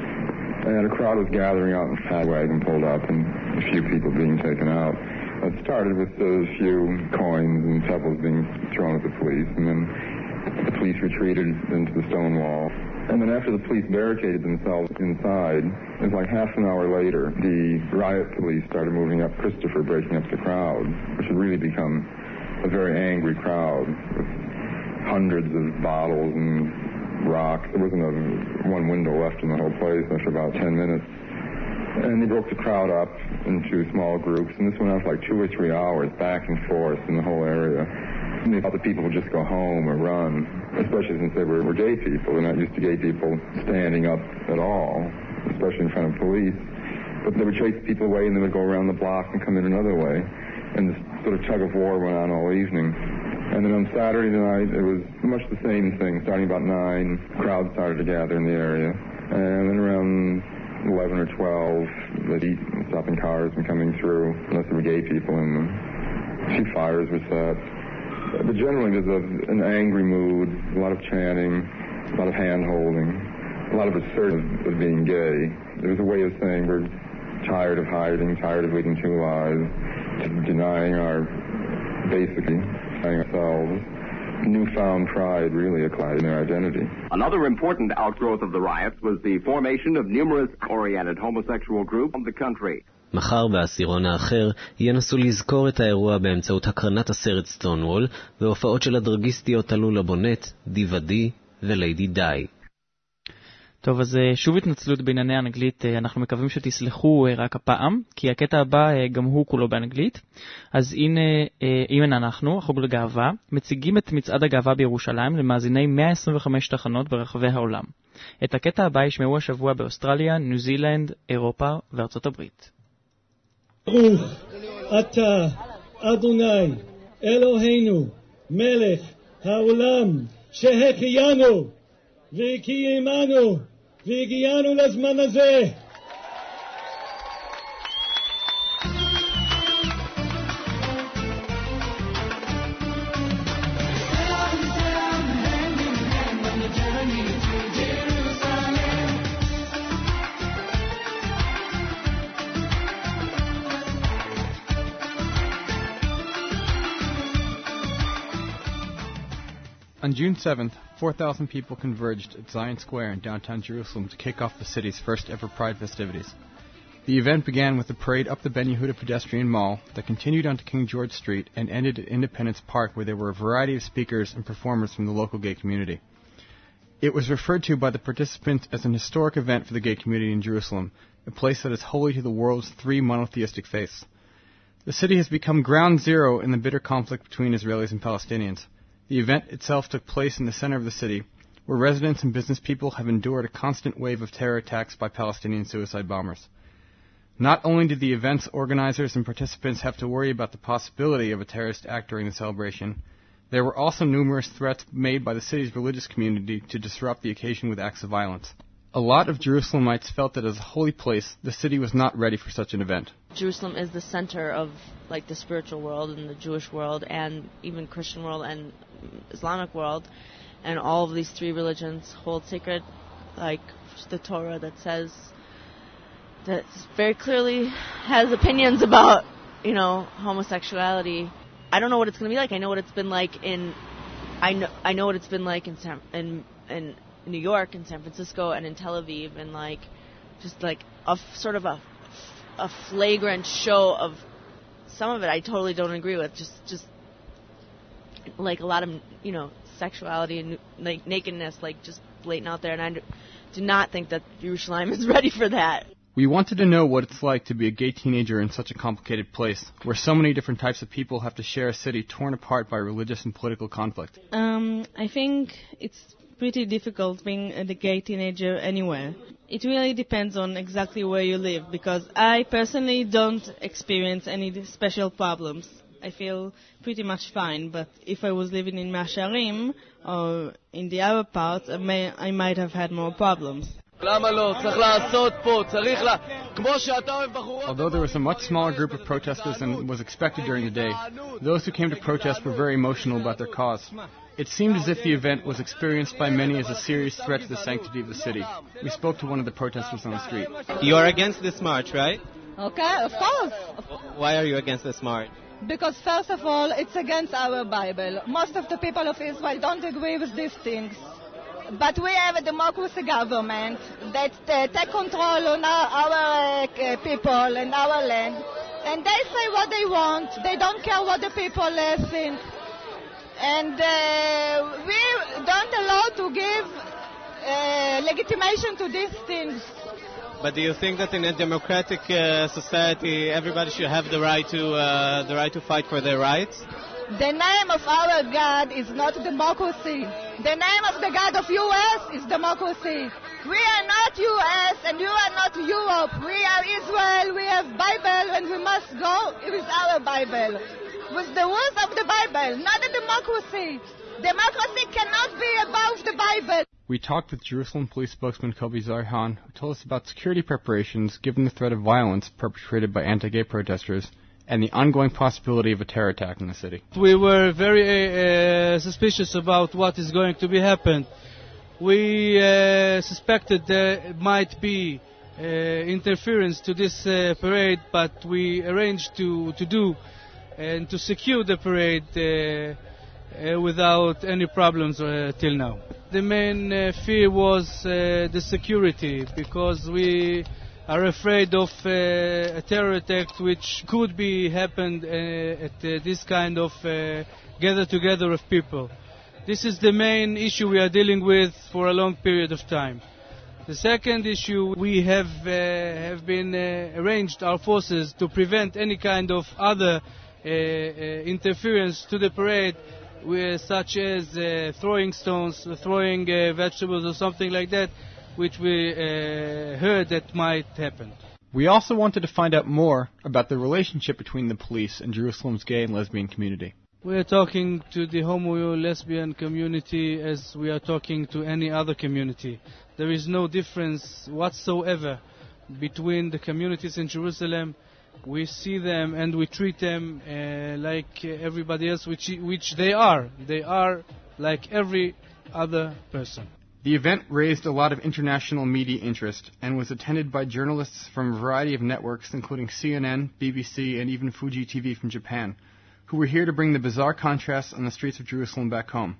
And a crowd was gathering out, and a pad wagon pulled up, and a few people being taken out. It started with a few coins and pebbles being thrown at the police, and then the police retreated into the Stonewall. And then after the police barricaded themselves inside, it was like half an hour later, the riot police started moving up Christopher, breaking up the crowd, which had really become a very angry crowd with hundreds of bottles and rocks. There wasn't a, one window left in the whole place after about ten minutes. And they broke the crowd up into small groups, and this went on for like two or three hours, back and forth in the whole area. And they thought that people would just go home or run, especially since they were, were gay people. They're not used to gay people standing up at all, especially in front of police. But they would chase people away, and they would go around the block and come in another way. And this sort of tug of war went on all evening. And then on Saturday night, it was much the same thing. Starting about nine, crowds started to gather in the area. And then around eleven or twelve, they'd eat and stopping cars and coming through, unless there were gay people in them. A few fires were set. But generally, there's a, an angry mood, a lot of chanting, a lot of hand-holding, a lot of assertion of being gay. It was a way of saying we're tired of hiding, tired of leading two lives, denying our, basically, denying ourselves. Newfound pride, really, acquired in their identity. Another important outgrowth of the riots was the formation of numerous oriented homosexual groups in the country. מחר בעשירון האחר ינסו לזכור את האירוע באמצעות הקרנת הסרט סטונוול והופעות של הדרגיסטיות עלו לבונט, דיוודי וליידי די. טוב, אז שוב התנצלות בענייני האנגלית, אנחנו מקווים שתסלחו רק הפעם, כי הקטע הבא גם הוא כולו באנגלית. אז הנה, הנה אנחנו, החוג לגאווה, מציגים את מצעד הגאווה בירושלים למאזיני מאה עשרים וחמש תחנות ברחבי העולם. את הקטע הבא ישמעו השבוע באוסטרליה, ניו זילנד, אירופה וארצות הברית. ברוך אתה, אדוני, אלוהינו, מלך העולם, שהחיינו וקיימנו והגיענו לזמן הזה. Down, down, On June seventh, four thousand people converged at Zion Square in downtown Jerusalem to kick off the city's first-ever Pride festivities. The event began with a parade up the Ben Yehuda pedestrian mall that continued onto King George Street and ended at Independence Park, where there were a variety of speakers and performers from the local gay community. It was referred to by the participants as an historic event for the gay community in Jerusalem, a place that is holy to the world's three monotheistic faiths. The city has become ground zero in the bitter conflict between Israelis and Palestinians. The event itself took place in the center of the city, where residents and business people have endured a constant wave of terror attacks by Palestinian suicide bombers. Not only did the event's organizers and participants have to worry about the possibility of a terrorist act during the celebration, there were also numerous threats made by the city's religious community to disrupt the occasion with acts of violence. A lot of Jerusalemites felt that as a holy place, the city was not ready for such an event. Jerusalem is the center of like the spiritual world and the Jewish world and even Christian world and Islamic world, and all of these three religions hold sacred like the Torah that says that very clearly has opinions about, you know, homosexuality. I don't know what it's going to be like. I know what it's been like in I know I know what it's been like in San, in in New York and San Francisco and in Tel Aviv, and like just like a f- sort of a a flagrant show of some of it I totally don't agree with. Just just like a lot of, you know, sexuality and like nakedness, like just blatant out there, and I do not think that Jerusalem is ready for that. We wanted to know what it's like to be a gay teenager in such a complicated place, where so many different types of people have to share a city torn apart by religious and political conflict. Um, I think it's pretty difficult being a gay teenager anywhere. It really depends on exactly where you live, because I personally don't experience any special problems. I feel pretty much fine, but if I was living in Masharim or in the other parts, I, may, I might have had more problems. Although there was a much smaller group of protesters than was expected during the day, those who came to protest were very emotional about their cause. It seemed as if the event was experienced by many as a serious threat to the sanctity of the city. We spoke to one of the protesters on the street. You are against this march, right? Okay, of course. Why are you against this march? Because first of all, it's against our Bible. Most of the people of Israel don't agree with these things. But we have a democracy government that uh, take control on our, our uh, people and our land. And they say what they want. They don't care what the people uh, think. And uh, we don't allow to give uh, legitimation to these things. But do you think that in a democratic uh, society, everybody should have the right to uh, the right to fight for their rights? The name of our God is not democracy. The name of the God of U S is democracy. We are not U S and you are not Europe. We are Israel. We have Bible and we must go with our Bible, with the rules of the Bible, not a democracy. Democracy cannot be above the Bible. We talked with Jerusalem police spokesman Kobi Zarhan, who told us about security preparations given the threat of violence perpetrated by anti-gay protesters and the ongoing possibility of a terror attack in the city. We were very uh, suspicious about what is going to be happen. We uh, suspected there might be uh, interference to this uh, parade, but we arranged to, to do and to secure the parade uh, uh, without any problems uh, till now. The main uh, fear was uh, the security, because we are afraid of uh, a terror attack which could be happened uh, at uh, this kind of uh, gather together of people. This is the main issue we are dealing with for a long period of time. The second issue, we have uh, have been uh, arranged our forces to prevent any kind of other uh, uh, interference to the parade, with, such as uh, throwing stones, throwing uh, vegetables or something like that, which we uh, heard that might happen. We also wanted to find out more about the relationship between the police and Jerusalem's gay and lesbian community. We are talking to the homo-lesbian community as we are talking to any other community. There is no difference whatsoever between the communities in Jerusalem. We see them and we treat them uh, like everybody else, which, which they are. They are like every other person. The event raised a lot of international media interest and was attended by journalists from a variety of networks, including C N N, B B C, and even Fuji T V from Japan, who were here to bring the bizarre contrasts on the streets of Jerusalem back home.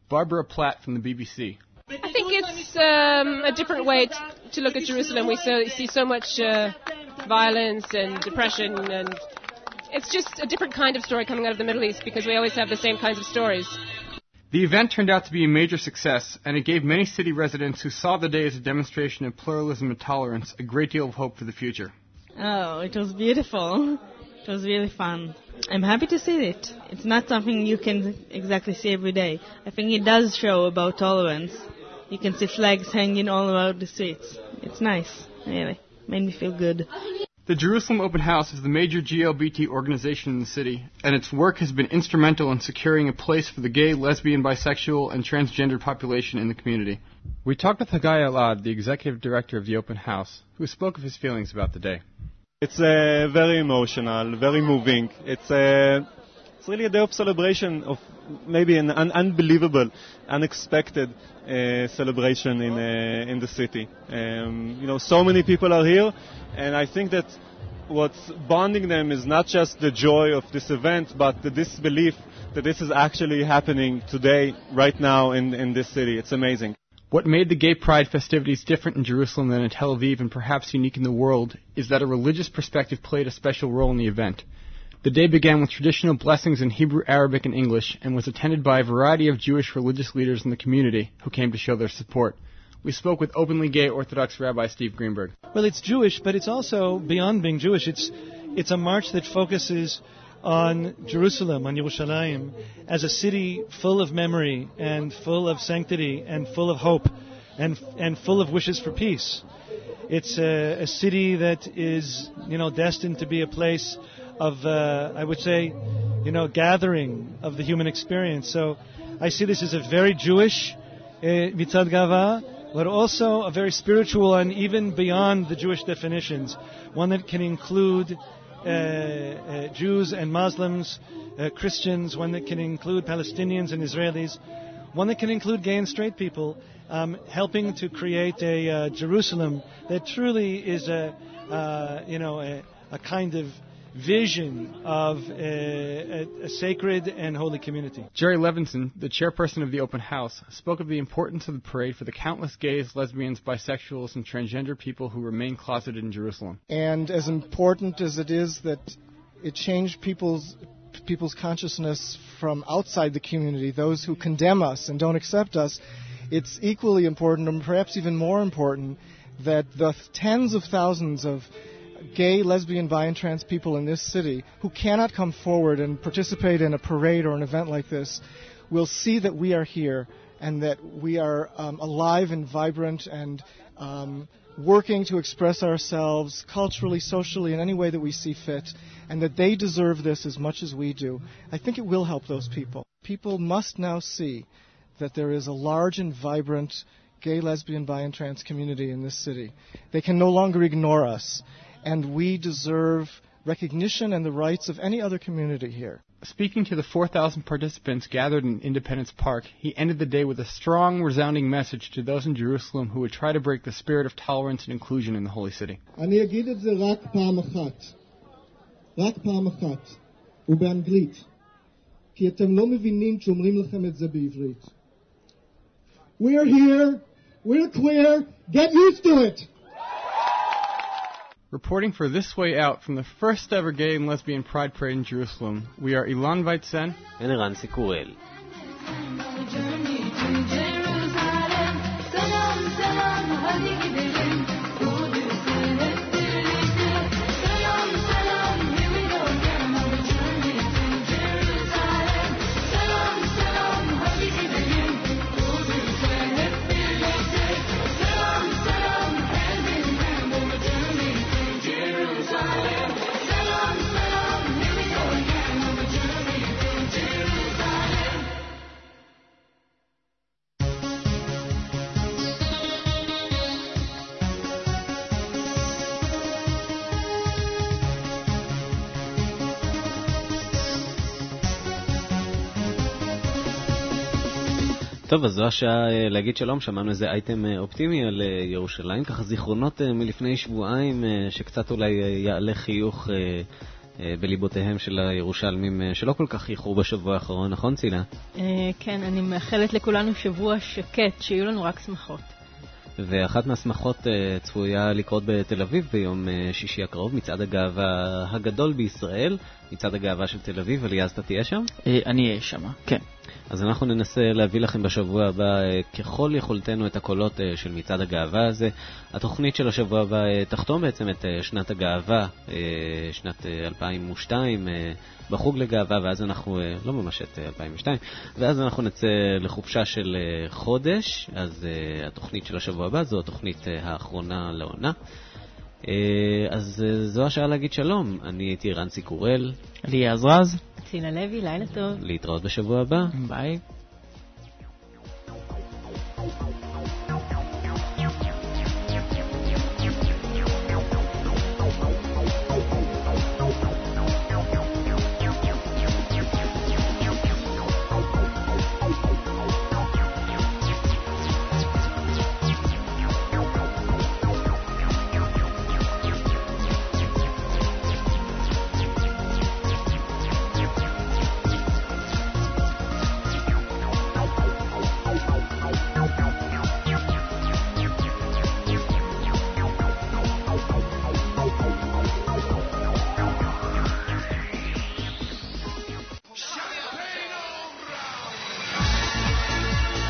Barbara Platt from the B B C. I think it's um, a different way t- to look at Jerusalem. We so, see so much uh, violence and depression, and it's just a different kind of story coming out of the Middle East because we always have the same kinds of stories. The event turned out to be a major success, and it gave many city residents who saw the day as a demonstration of pluralism and tolerance a great deal of hope for the future. Oh, it was beautiful. It was really fun. I'm happy to see it. It's not something you can exactly see every day. I think it does show about tolerance. You can see flags hanging all around the streets. It's nice, really. Made me feel good. The Jerusalem Open House is the major G L B T organization in the city, and its work has been instrumental in securing a place for the gay, lesbian, bisexual, and transgender population in the community. We talked with Haggai Elad, the executive director of the Open House, who spoke of his feelings about the day. It's uh, very emotional, very moving. It's uh, it's really a day of celebration, of maybe an un- unbelievable, unexpected uh, celebration in uh, in the city. Um, you know, so many people are here, and I think that what's bonding them is not just the joy of this event, but the disbelief that this is actually happening today, right now in, in this city. It's amazing. What made the Gay Pride festivities different in Jerusalem than in Tel Aviv and perhaps unique in the world is that a religious perspective played a special role in the event. The day began with traditional blessings in Hebrew, Arabic, and English and was attended by a variety of Jewish religious leaders in the community who came to show their support. We spoke with openly gay Orthodox Rabbi Steve Greenberg. Well, it's Jewish, but it's also beyond being Jewish. It's it's a march that focuses on Jerusalem, on Yerushalayim, as a city full of memory and full of sanctity and full of hope and and full of wishes for peace. It's a, a city that is, you know, destined to be a place of, uh, I would say, you know, gathering of the human experience. So I see this as a very Jewish uh, Mitzad Gava, but also a very spiritual and even beyond the Jewish definitions, one that can include uh, uh, Jews and Muslims, uh, Christians, one that can include Palestinians and Israelis, one that can include gay and straight people, um, helping to create a uh, Jerusalem that truly is a, uh, you know, a, a kind of vision of a, a, a sacred and holy community. Jerry Levinson, the chairperson of the Open House, spoke of the importance of the parade for the countless gays, lesbians, bisexuals, and transgender people who remain closeted in Jerusalem. And as important as it is that it changed people's people's consciousness from outside the community, those who condemn us and don't accept us, it's equally important, and perhaps even more important, that the tens of thousands of gay, lesbian, bi, and trans people in this city who cannot come forward and participate in a parade or an event like this will see that we are here and that we are um, alive and vibrant and um, working to express ourselves culturally, socially, in any way that we see fit, and that they deserve this as much as we do. I think it will help those people. People must now see that there is a large and vibrant gay, lesbian, bi, and trans community in this city. They can no longer ignore us, and we deserve recognition and the rights of any other community here. Speaking to the four thousand participants gathered in Independence Park, he ended the day with a strong, resounding message to those in Jerusalem who would try to break the spirit of tolerance and inclusion in the Holy City. אני אגיד את זה רק פעם אחת. רק פעם אחת. ובאנגלית. כי אתם לא מבינים כשאומרים לכם את זה בעברית. We're here. We're queer. Get used to it. Reporting for This Way Out from the first ever gay and lesbian pride parade in Jerusalem, we are Ilan Weitzen and Eran Sikurel. טוב, אז זו השעה להגיד שלום, שמענו איזה אייטם אופטימי על ירושלים, ככה זיכרונות מלפני שבועיים שקצת אולי יעלה חיוך בליבותיהם של הירושלמים שלא כל כך איחרו בשבוע האחרון, נכון צילה? כן, אני מאחלת לכולנו שבוע שקט, שיהיו לנו רק שמחות. ואחת מהשמחות צפויה לקרות בתל אביב ביום שישי הקרוב, מצעד הגאווה הגדול בישראל, מצעד הגאווה של תל אביב. אליעז, אתה תהיה שם? אני אהיה שם, כן. אז אנחנו ננסה להביא לכם בשבוע הבא ככל יכולתנו את הקולות של מצעד הגאווה הזה. התוכנית של השבוע הבא תחתום בעצם את שנת הגאווה, שנת אלפיים ושתיים, בחוג לגאווה, ואז אנחנו, לא ממש את אלפיים ושתיים, ואז אנחנו נצא לחופשה של חודש. אז התוכנית של השבוע הבא זו התוכנית האחרונה לעונה. אז זו השעה להגיד שלום. אני הייתי רנסי קורל, אליעז רז, צילה לוי, לילה טוב. להתראות בשבוע הבא. ביי.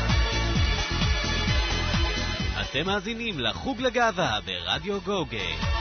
אתם מאזינים לחוג לגאווה ברדיו גוגי.